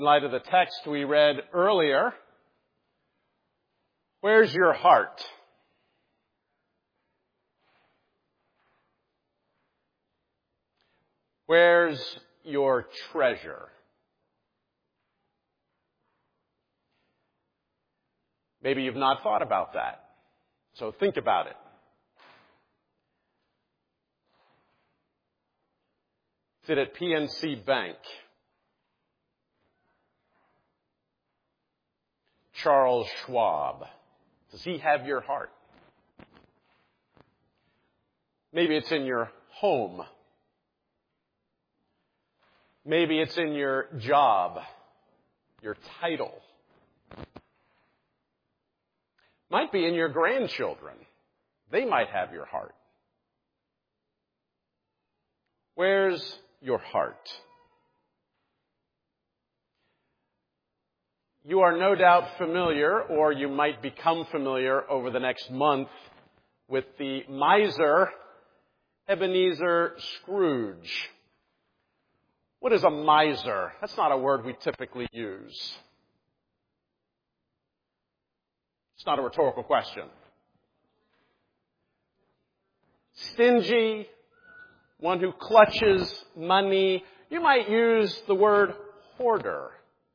In light of the text we read earlier, where's your heart? Where's your treasure? Maybe you've not thought about that, so think about it. Is it at PNC Bank? Charles Schwab. Does he have your heart? Maybe it's in your home. Maybe it's in your job, your title. Might be in your grandchildren. They might have your heart. Where's your heart? You are no doubt familiar, or you might become familiar over the next month, with the miser, Ebenezer Scrooge. What is a miser? That's not a word we typically use. It's not a rhetorical question. Stingy, one who clutches money. You might use the word hoarder.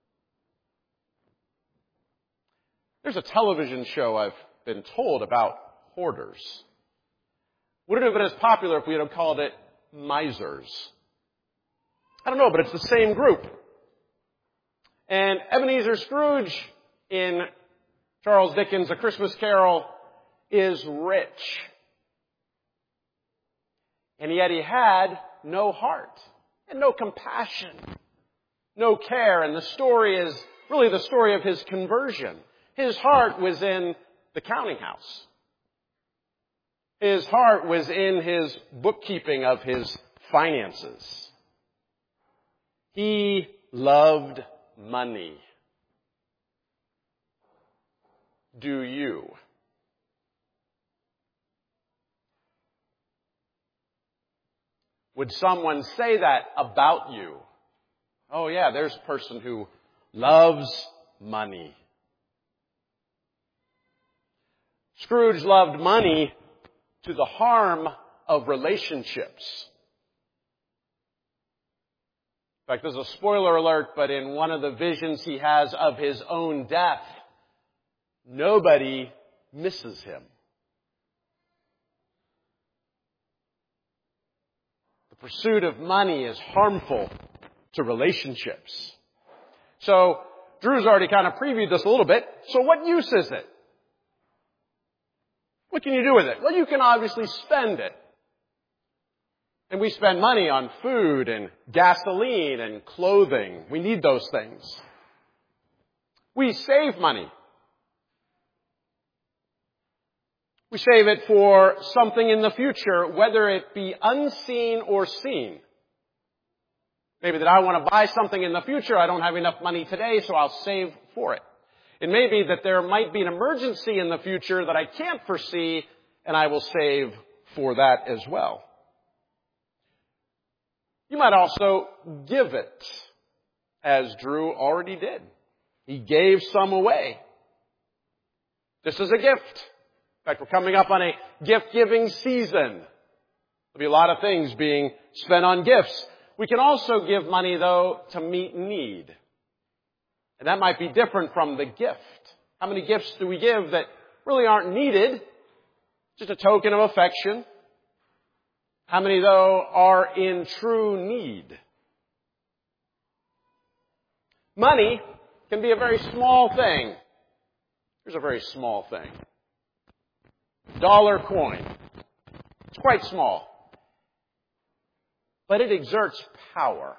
There's a television show I've been told about hoarders. Would it have been as popular if we had called it misers? I don't know, but it's the same group. And Ebenezer Scrooge in Charles Dickens' A Christmas Carol is rich. And yet he had no heart and no compassion, no care. And the story is really the story of his conversion. His heart was in the counting house. His heart was in his bookkeeping of his finances. He loved money. Do you? Would someone say that about you? Oh yeah, there's a person who loves money. Scrooge loved money to the harm of relationships. In fact, there's a spoiler alert, but in one of the visions he has of his own death, nobody misses him. The pursuit of money is harmful to relationships. So, Drew's already kind of previewed this a little bit. So what use is it? What can you do with it? Well, you can obviously spend it. And we spend money on food and gasoline and clothing. We need those things. We save money. We save it for something in the future, whether it be unseen or seen. Maybe that I want to buy something in the future. I don't have enough money today, so I'll save for it. It may be that there might be an emergency in the future that I can't foresee, and I will save for that as well. You might also give it, as Drew already did. He gave some away. This is a gift. In fact, we're coming up on a gift-giving season. There'll be a lot of things being spent on gifts. We can also give money, though, to meet need. And that might be different from the gift. How many gifts do we give that really aren't needed? Just a token of affection. How many, though, are in true need? Money can be a very small thing. Here's a very small thing. Dollar coin. It's quite small. But it exerts power.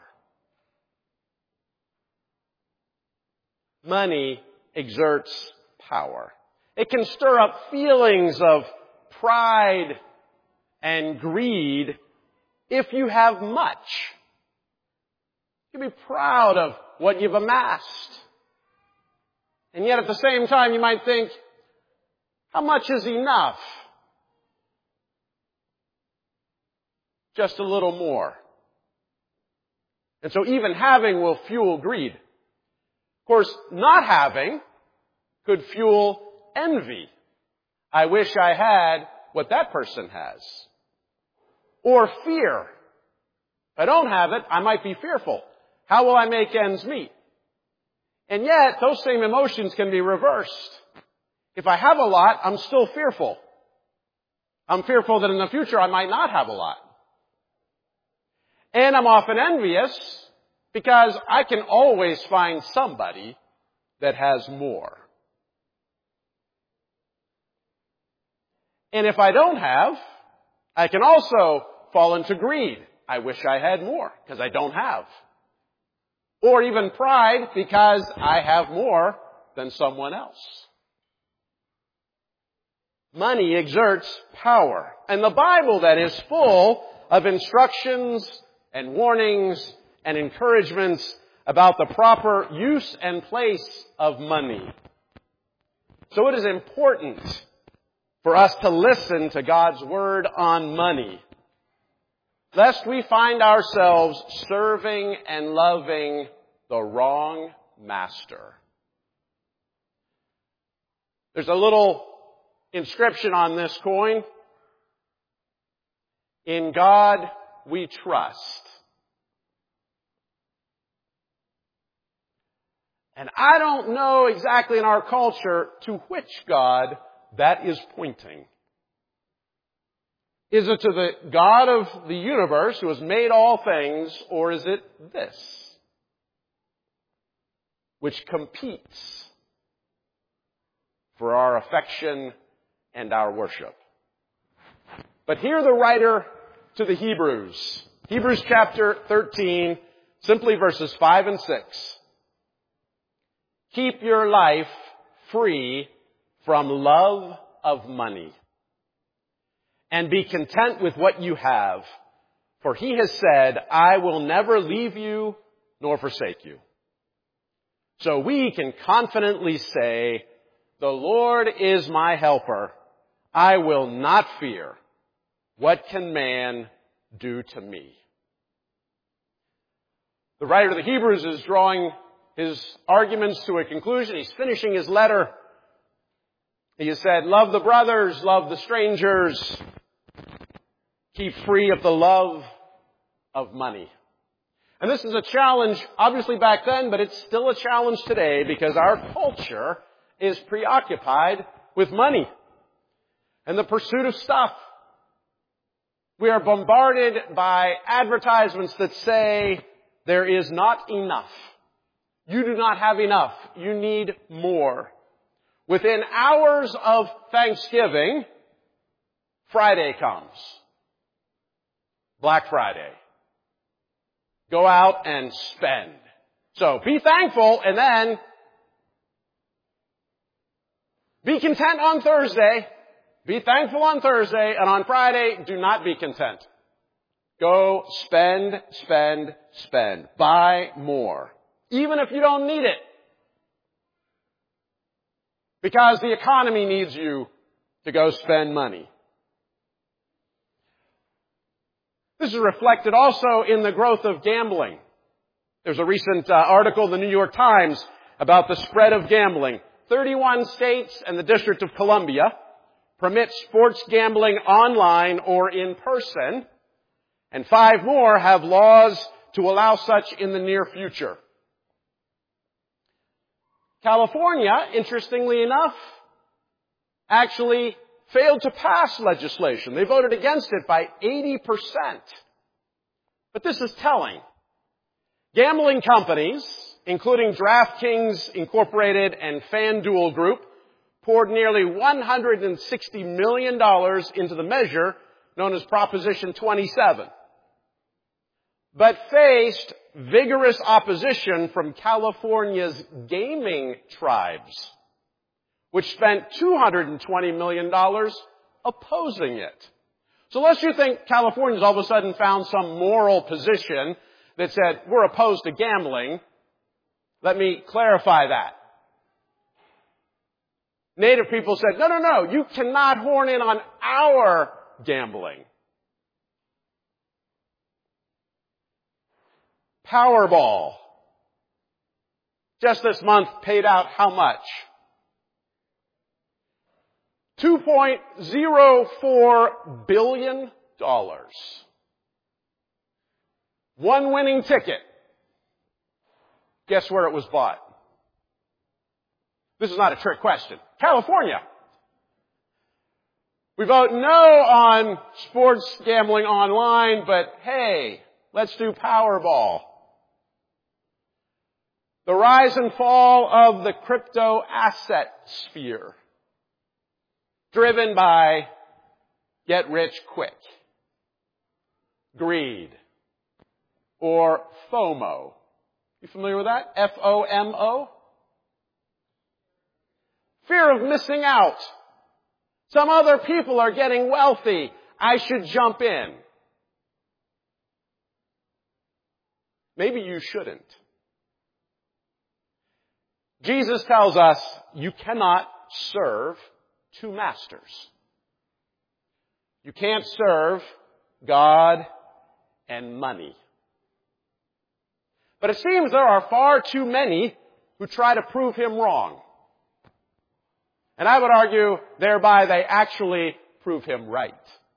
Money exerts power. It can stir up feelings of pride and greed if you have much. You can be proud of what you've amassed. And yet at the same time you might think, how much is enough? Just a little more. And so even having will fuel greed. course, not having could fuel envy. I wish I had what that person has. Or fear. If I don't have it, I might be fearful. How will I make ends meet? And yet, those same emotions can be reversed. If I have a lot, I'm still fearful. I'm fearful that in the future I might not have a lot. And I'm often envious because I can always find somebody that has more. And if I don't have, I can also fall into greed. I wish I had more because I don't have. Or even pride because I have more than someone else. Money exerts power. And the Bible, that is full of instructions and warnings and encouragements about the proper use and place of money. So it is important for us to listen to God's word on money, lest we find ourselves serving and loving the wrong master. There's a little inscription on this coin. In God we trust. And I don't know exactly in our culture to which God that is pointing. Is it to the God of the universe who has made all things, or is it this, which competes for our affection and our worship? But hear the writer to the Hebrews. Hebrews chapter 13, simply verses 5 and 6. Keep your life free from love of money, and be content with what you have. For he has said, I will never leave you nor forsake you. So we can confidently say, the Lord is my helper. I will not fear. What can man do to me? The writer of the Hebrews is drawing his arguments to a conclusion. He's finishing his letter. He has said, love the brothers, love the strangers. Keep free of the love of money. And this is a challenge, obviously back then, but it's still a challenge today because our culture is preoccupied with money and the pursuit of stuff. We are bombarded by advertisements that say there is not enough. You do not have enough. You need more. Within hours of Thanksgiving, Friday comes. Black Friday. Go out and spend. So be thankful and then be content on Thursday. Be thankful on Thursday, and on Friday, do not be content. Go spend, spend, spend. Buy more. Even if you don't need it. Because the economy needs you to go spend money. This is reflected also in the growth of gambling. There's a recent article in the New York Times about the spread of gambling. 31 states and the District of Columbia permit sports gambling online or in person, and 5 more have laws to allow such in the near future. California, interestingly enough, actually failed to pass legislation. They voted against it by 80%. But this is telling. Gambling companies, including DraftKings Incorporated and FanDuel Group, poured nearly $160 million into the measure known as Proposition 27, but faced vigorous opposition from California's gaming tribes, which spent $220 million opposing it. So lest you think California's all of a sudden found some moral position that said, we're opposed to gambling, let me clarify that. Native people said, no, you cannot horn in on our gambling. Powerball. just this month paid out how much? $2.04 billion. One winning ticket. Guess where it was bought? This is not a trick question. California. We vote no on sports gambling online, but hey, let's do Powerball. The rise and fall of the crypto asset sphere, driven by get rich quick, greed, or FOMO. You familiar with that? F-O-M-O? Fear of missing out. Some other people are getting wealthy. I should jump in. Maybe you shouldn't. Jesus tells us you cannot serve two masters. You can't serve God and money. But it seems there are far too many who try to prove him wrong. And I would argue thereby they actually prove him right.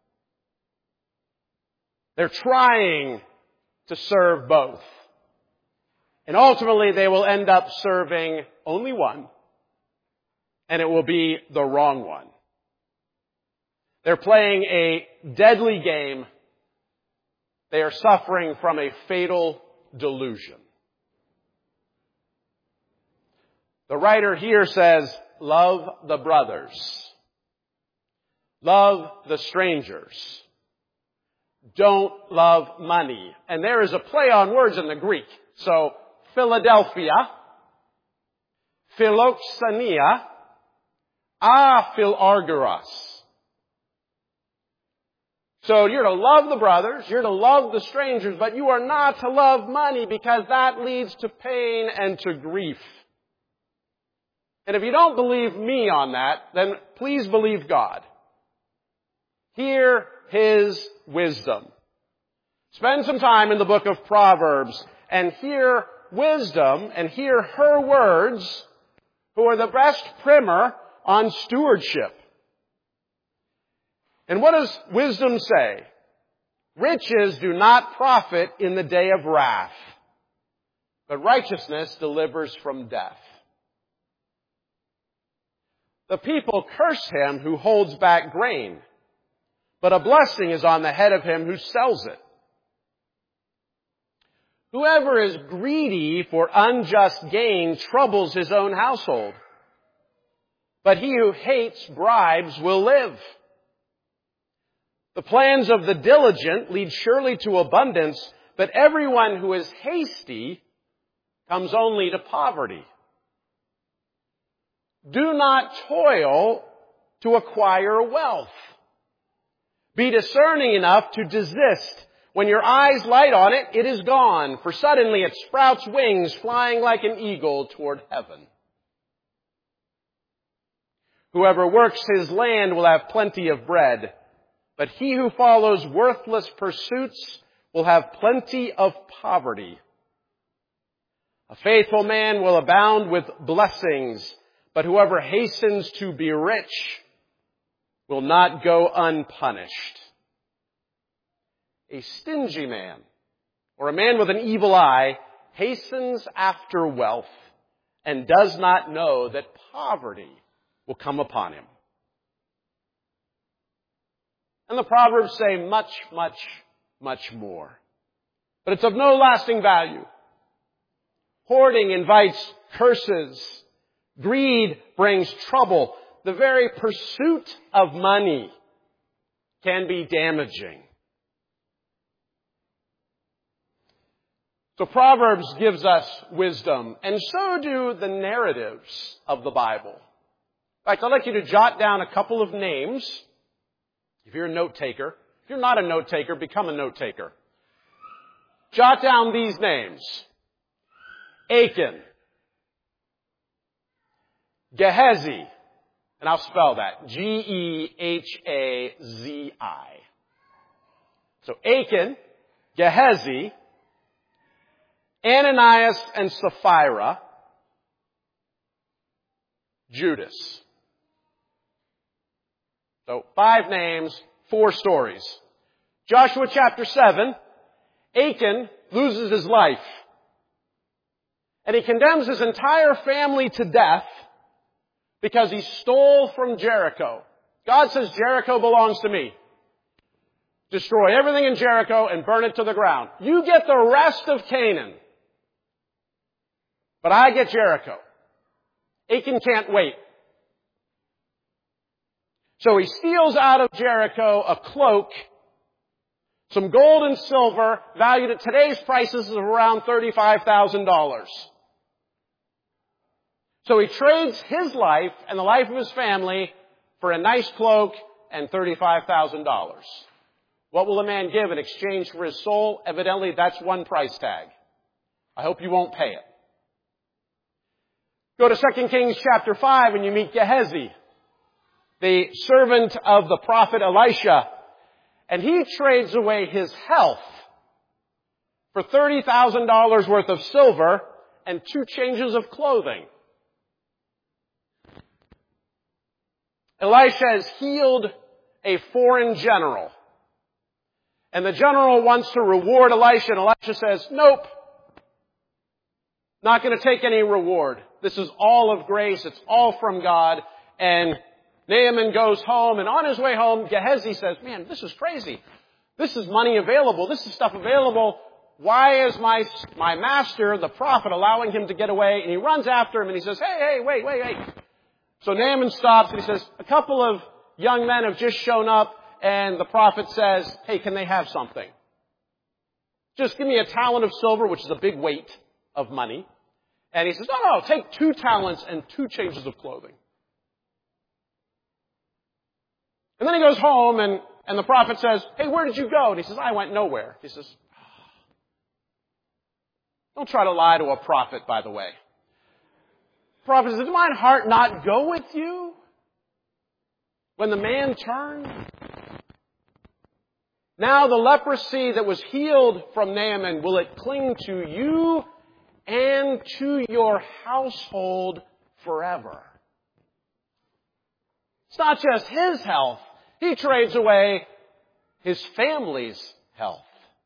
They're trying to serve both. And ultimately they will end up serving only one, and it will be the wrong one. They're playing a deadly game. They are suffering from a fatal delusion. The writer here says, love the brothers. Love the strangers. Don't love money. And there is a play on words in the Greek. So, Philadelphia, philoxenia, aphilargyros. So you're to love the brothers, you're to love the strangers, but you are not to love money because that leads to pain and to grief. And if you don't believe me on that, then please believe God. Hear His wisdom. Spend some time in the book of Proverbs and hear wisdom and hear her words, who are the best primer on stewardship. And what does wisdom say? Riches do not profit in the day of wrath, but righteousness delivers from death. The people curse him who holds back grain, but a blessing is on the head of him who sells it. Whoever is greedy for unjust gain troubles his own household, but he who hates bribes will live. The plans of the diligent lead surely to abundance, but everyone who is hasty comes only to poverty. Do not toil to acquire wealth. Be discerning enough to desist. When your eyes light on it, it is gone, for suddenly it sprouts wings, flying like an eagle toward heaven. Whoever works his land will have plenty of bread, but he who follows worthless pursuits will have plenty of poverty. A faithful man will abound with blessings, but whoever hastens to be rich will not go unpunished. A stingy man, or a man with an evil eye, hastens after wealth and does not know that poverty will come upon him. And the Proverbs say much, much, much more. But it's of no lasting value. Hoarding invites curses. Greed brings trouble. The very pursuit of money can be damaging. So Proverbs gives us wisdom, and so do the narratives of the Bible. In fact, I'd like you to jot down a couple of names. If you're a note taker. If you're not a note taker, become a note taker. Jot down these names. Achan. Gehazi. And I'll spell that. G-E-H-A-Z-I. So Achan, Gehazi, Ananias and Sapphira, Judas. So 5 names, 4 stories. Joshua chapter 7, Achan loses his life. And he condemns his entire family to death because he stole from Jericho. God says, Jericho belongs to me. Destroy everything in Jericho and burn it to the ground. You get the rest of Canaan. But I get Jericho. Achan can't wait. So he steals out of Jericho a cloak, some gold and silver, valued at today's prices of around $35,000. So he trades his life and the life of his family for a nice cloak and $35,000. What will a man give in exchange for his soul? Evidently, that's one price tag. I hope you won't pay it. Go to 2 Kings chapter 5 and you meet Gehazi, the servant of the prophet Elisha. And he trades away his health for $30,000 worth of silver and 2 changes of clothing. Elisha has healed a foreign general. And the general wants to reward Elisha, and Elisha says, nope. Not going to take any reward. This is all of grace. It's all from God. And Naaman goes home, and on his way home, Gehazi says, man, this is crazy. This is money available. This is stuff available. Why is my master, the prophet, allowing him to get away? And he runs after him, and he says, hey, wait. So Naaman stops, and he says, a couple of young men have just shown up, and the prophet says, hey, can they have something? Just give me a talent of silver, which is a big weight of money. And he says, no, take 2 talents and 2 changes of clothing. And then he goes home, and the prophet says, hey, where did you go? And he says, I went nowhere. He says, don't try to lie to a prophet, by the way. The prophet says, did my heart not go with you when the man turned? Now the leprosy that was healed from Naaman, will it cling to you and to your household forever? It's not just his health. He trades away his family's health.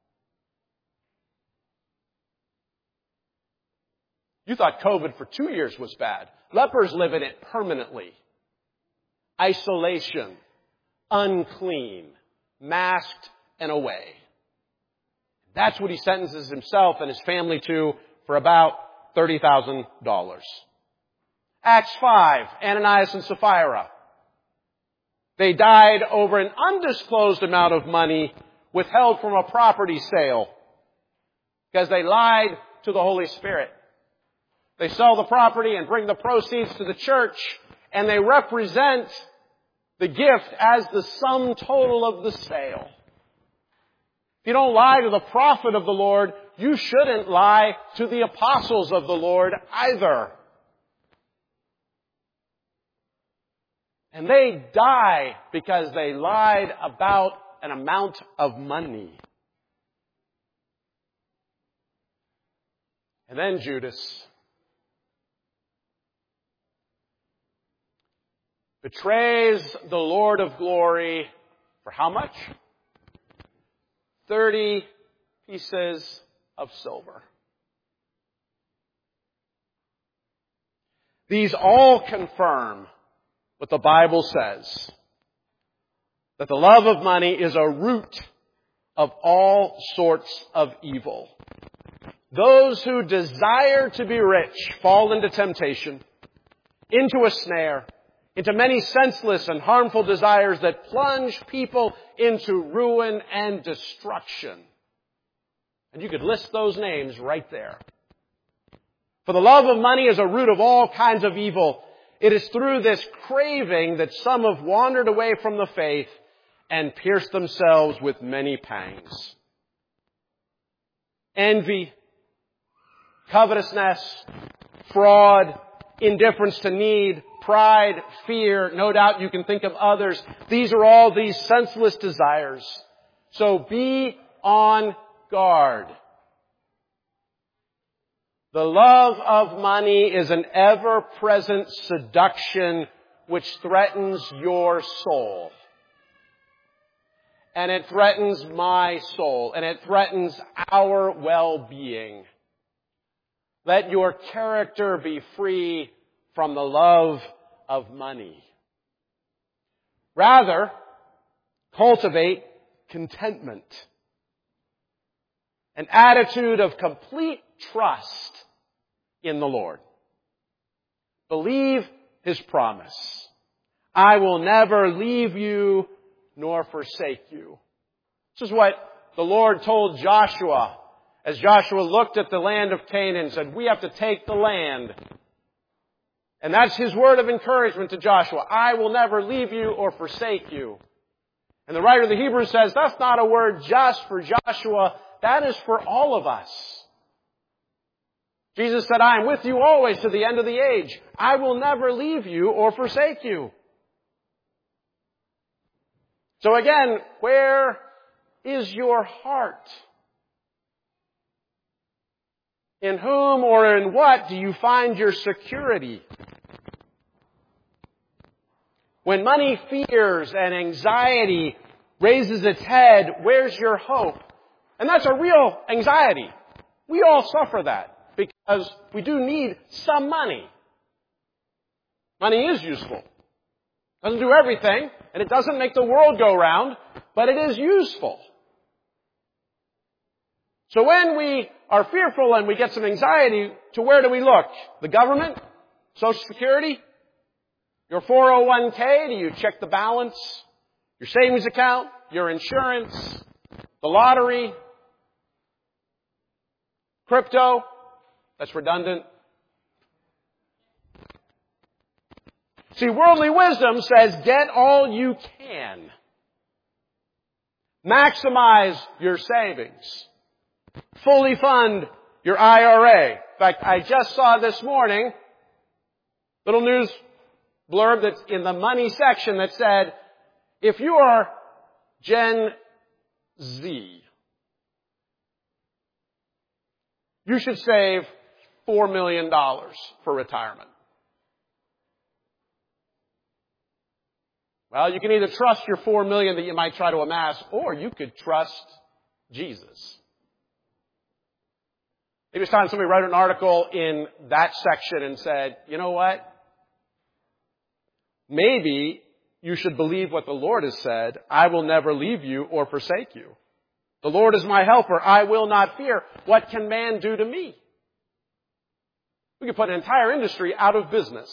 You thought COVID for 2 years was bad. Lepers live in it permanently. Isolation, unclean, masked and away. That's what he sentences himself and his family to for about $30,000. Acts 5, Ananias and Sapphira. They died over an undisclosed amount of money withheld from a property sale because they lied to the Holy Spirit. They sell the property and bring the proceeds to the church, and they represent the gift as the sum total of the sale. If you don't lie to the prophet of the Lord, you shouldn't lie to the apostles of the Lord either. And they die because they lied about an amount of money. And then Judas betrays the Lord of glory for how much? 30 pieces of silver. These all confirm what the Bible says, that the love of money is a root of all sorts of evil. Those who desire to be rich fall into temptation, into a snare, into many senseless and harmful desires that plunge people into ruin and destruction. And you could list those names right there. For the love of money is a root of all kinds of evil. It is through this craving that some have wandered away from the faith and pierced themselves with many pangs. Envy, covetousness, fraud, indifference to need, pride, fear. No doubt you can think of others. These are all these senseless desires. So be on guard. The love of money is an ever-present seduction which threatens your soul. And it threatens my soul. And it threatens our well-being. Let your character be free from the love of money. Rather, cultivate contentment. An attitude of complete trust in the Lord. Believe His promise. I will never leave you nor forsake you. This is what the Lord told Joshua as Joshua looked at the land of Canaan and said, we have to take the land. And that's His word of encouragement to Joshua. I will never leave you or forsake you. And the writer of the Hebrews says, that's not a word just for Joshua. That is for all of us. Jesus said, I am with you always to the end of the age. I will never leave you or forsake you. So again, where is your heart? In whom or in what do you find your security? When money fears and anxiety raises its head, where's your hope? And that's a real anxiety. We all suffer that because we do need some money. Money is useful. It doesn't do everything, and it doesn't make the world go round, but it is useful. So when we are fearful and we get some anxiety, to where do we look? The government? Social Security? Your 401k? Do you check the balance? Your savings account? Your insurance? The lottery? Crypto? That's redundant. See, worldly wisdom says, get all you can. Maximize your savings. Fully fund your IRA. In fact, I just saw this morning, little news blurb that's in the money section that said, if you are Gen Z, you should save $4 million for retirement. Well, you can either trust your $4 million that you might try to amass, or you could trust Jesus. Maybe it's time somebody wrote an article in that section and said, you know what? Maybe you should believe what the Lord has said. I will never leave you or forsake you. The Lord is my helper. I will not fear. What can man do to me? We could put an entire industry out of business.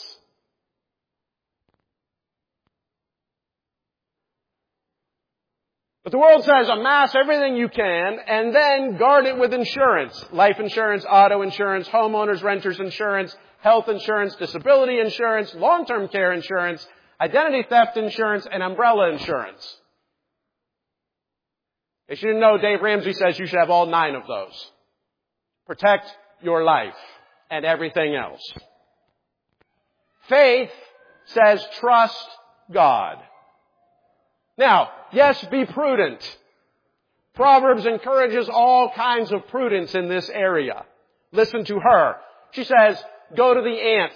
But the world says amass everything you can and then guard it with insurance. Life insurance, auto insurance, homeowners, renters insurance, health insurance, disability insurance, long-term care insurance, identity theft insurance, and umbrella insurance. If you didn't know, Dave Ramsey says you should have all 9 of those. Protect your life and everything else. Faith says trust God. Now, yes, be prudent. Proverbs encourages all kinds of prudence in this area. Listen to her. She says, go to the ant.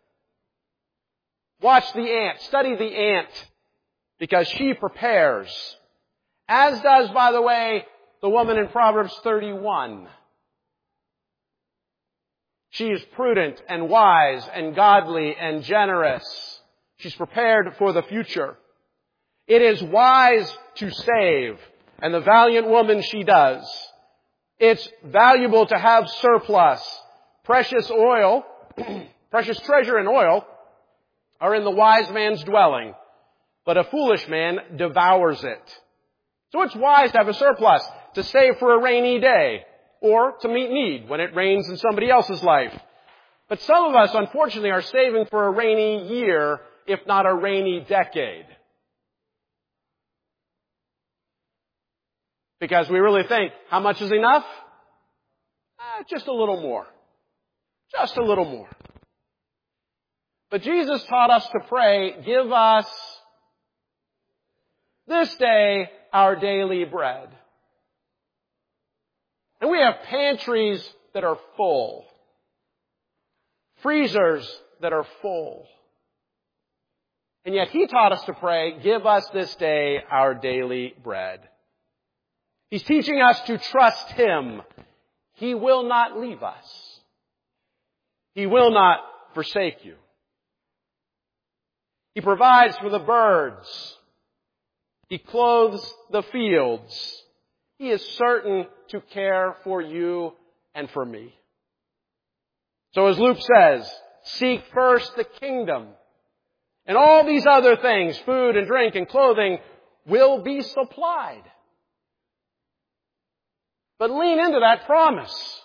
Watch the ant. Study the ant. Because she prepares. As does, by the way, the woman in Proverbs 31. She is prudent and wise and godly and generous. She's prepared for the future. It is wise to save, and the valiant woman she does. It's valuable to have surplus. Precious oil, precious treasure and oil are in the wise man's dwelling, but a foolish man devours it. So it's wise to have a surplus, to save for a rainy day, or to meet need when it rains in somebody else's life. But some of us, unfortunately, are saving for a rainy year, if not a rainy decade. Because we really think, how much is enough? Just a little more. Just a little more. But Jesus taught us to pray, give us this day our daily bread. And we have pantries that are full. freezers that are full. And yet He taught us to pray, give us this day our daily bread. He's teaching us to trust Him. He will not leave us. He will not forsake you. He provides for the birds. He clothes the fields. He is certain to care for you and for me. So as Luke says, seek first the kingdom. And all these other things, food and drink and clothing, will be supplied. But lean into that promise.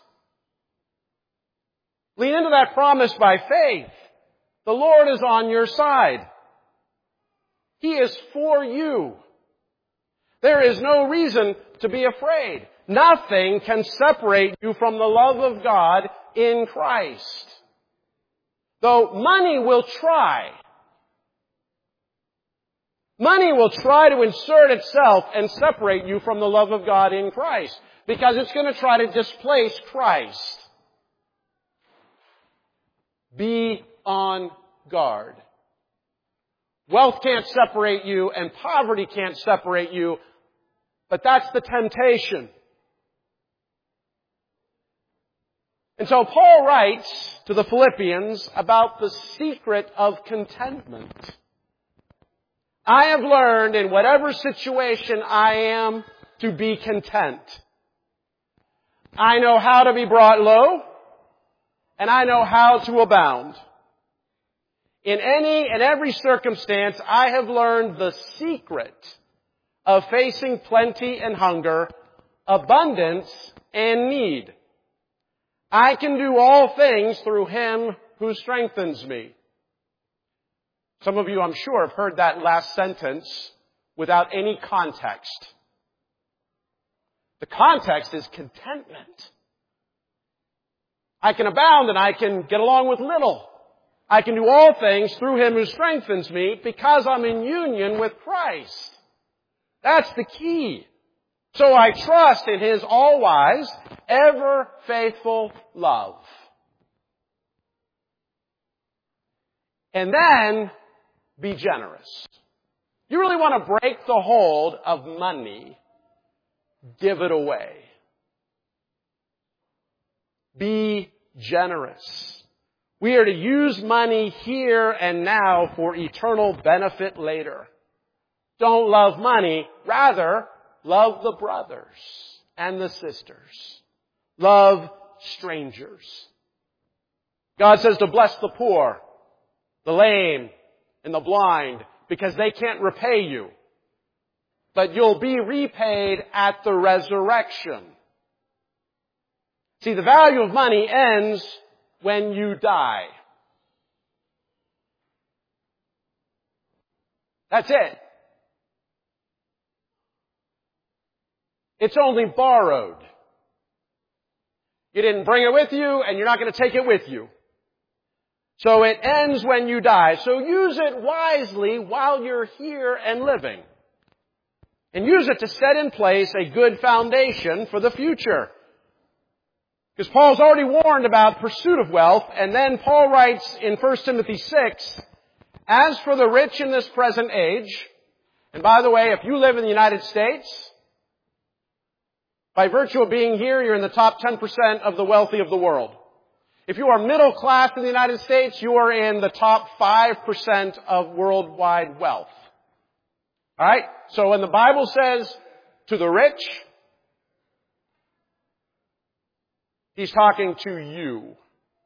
Lean into that promise by faith. The Lord is on your side. He is for you. There is no reason to be afraid. Nothing can separate you from the love of God in Christ. Though money will try. Money will try to insert itself and separate you from the love of God in Christ, because it's going to try to displace Christ. Be on guard. Wealth can't separate you and poverty can't separate you, but that's the temptation. And so Paul writes to the Philippians about the secret of contentment. I have learned in whatever situation I am to be content. I know how to be brought low, and I know how to abound. In any and every circumstance, I have learned the secret of facing plenty and hunger, abundance and need. I can do all things through Him who strengthens me. Some of you, I'm sure, have heard that last sentence without any context. The context is contentment. I can abound and I can get along with little. I can do all things through Him who strengthens me because I'm in union with Christ. That's the key. So I trust in His all-wise, ever-faithful love. And then, be generous. You really want to break the hold of money, give it away. Be generous. We are to use money here and now for eternal benefit later. Don't love money. Rather, love the brothers and the sisters. Love strangers. God says to bless the poor, the lame, and the blind, because they can't repay you. But you'll be repaid at the resurrection. See, the value of money ends when you die. That's it. It's only borrowed. You didn't bring it with you, and you're not going to take it with you. So it ends when you die. So use it wisely while you're here and living. And use it to set in place a good foundation for the future. Because Paul's already warned about pursuit of wealth, and then Paul writes in 1 Timothy 6, as for the rich in this present age, and by the way, if you live in the United States, by virtue of being here, you're in the top 10% of the wealthy of the world. If you are middle class in the United States, you are in the top 5% of worldwide wealth. Alright? So when the Bible says to the rich, He's talking to you.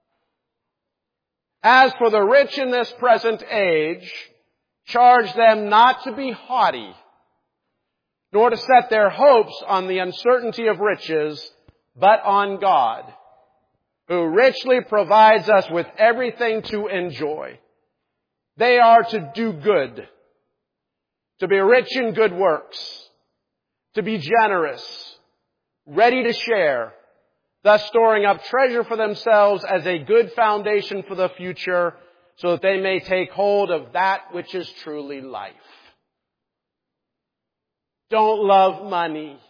As for the rich in this present age, charge them not to be haughty, nor to set their hopes on the uncertainty of riches, but on God, who richly provides us with everything to enjoy. They are to do good, to be rich in good works, to be generous, ready to share, thus storing up treasure for themselves as a good foundation for the future, so that they may take hold of that which is truly life. Don't love money.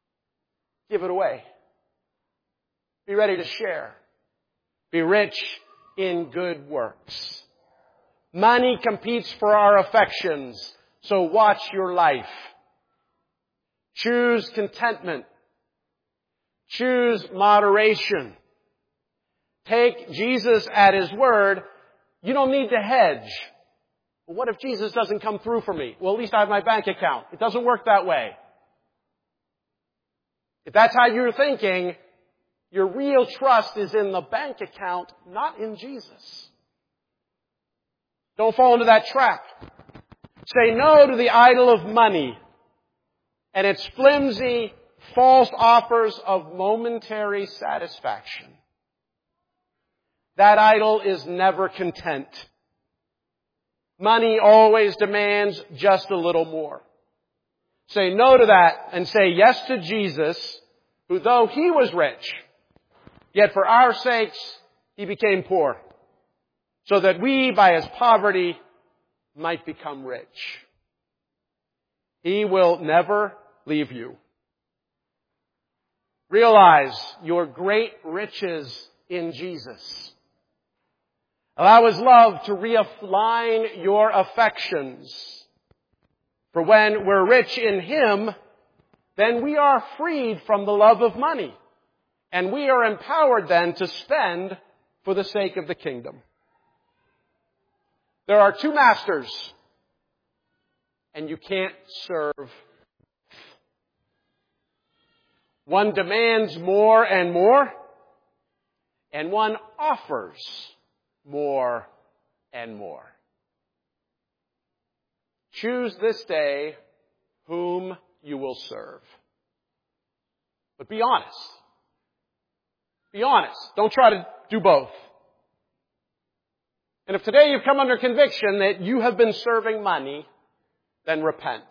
Give it away. Be ready to share. Be rich in good works. Money competes for our affections, so watch your life. Choose contentment. Choose moderation. Take Jesus at His word. You don't need to hedge. Well, what if Jesus doesn't come through for me? Well, at least I have my bank account. It doesn't work that way. If that's how you're thinking, your real trust is in the bank account, not in Jesus. Don't fall into that trap. Say no to the idol of money and its flimsy, false offers of momentary satisfaction. That idol is never content. Money always demands just a little more. Say no to that and say yes to Jesus, who though He was rich, yet for our sakes He became poor, so that we by His poverty might become rich. He will never leave you. Realize your great riches in Jesus. Allow His love to realign your affections. For when we're rich in Him, then we are freed from the love of money. And we are empowered then to spend for the sake of the kingdom. There are two masters, and you can't serve. One demands more, and one offers more and more. Choose this day whom you will serve. But be honest. Be honest. Don't try to do both. And if today you've come under conviction that you have been serving money, then repent.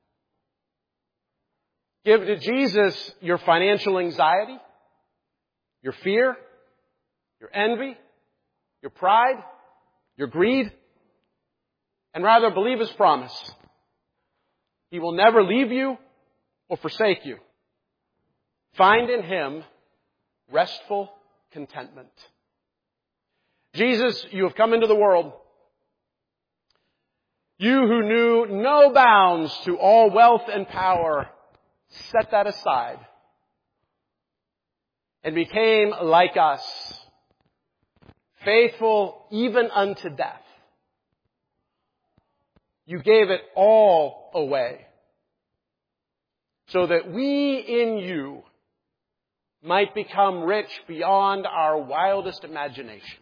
Give to Jesus your financial anxiety, your fear, your envy, your pride, your greed, and rather believe His promise. He will never leave you or forsake you. Find in Him restful contentment. Jesus, you have come into the world. You who knew no bounds to all wealth and power, set that aside and became like us, faithful even unto death. You gave it all away so that we in you might become rich beyond our wildest imagination.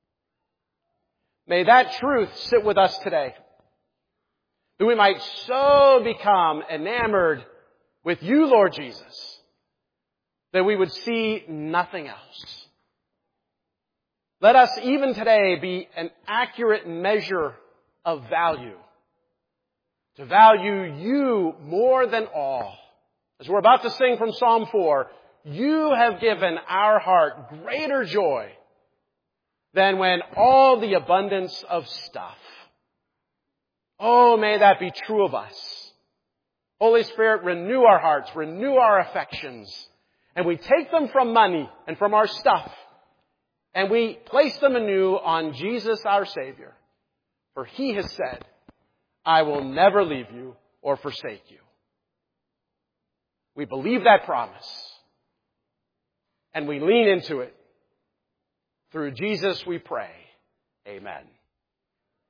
May that truth sit with us today, that we might so become enamored with you, Lord Jesus, that we would see nothing else. Let us even today be an accurate measure of value, to value you more than all. As we're about to sing from Psalm 4, you have given our heart greater joy than when all the abundance of stuff. Oh, may that be true of us. Holy Spirit, renew our hearts, renew our affections, and we take them from money and from our stuff, and we place them anew on Jesus our Savior. For He has said, I will never leave you or forsake you. We believe that promise, and we lean into it. Through Jesus we pray. Amen.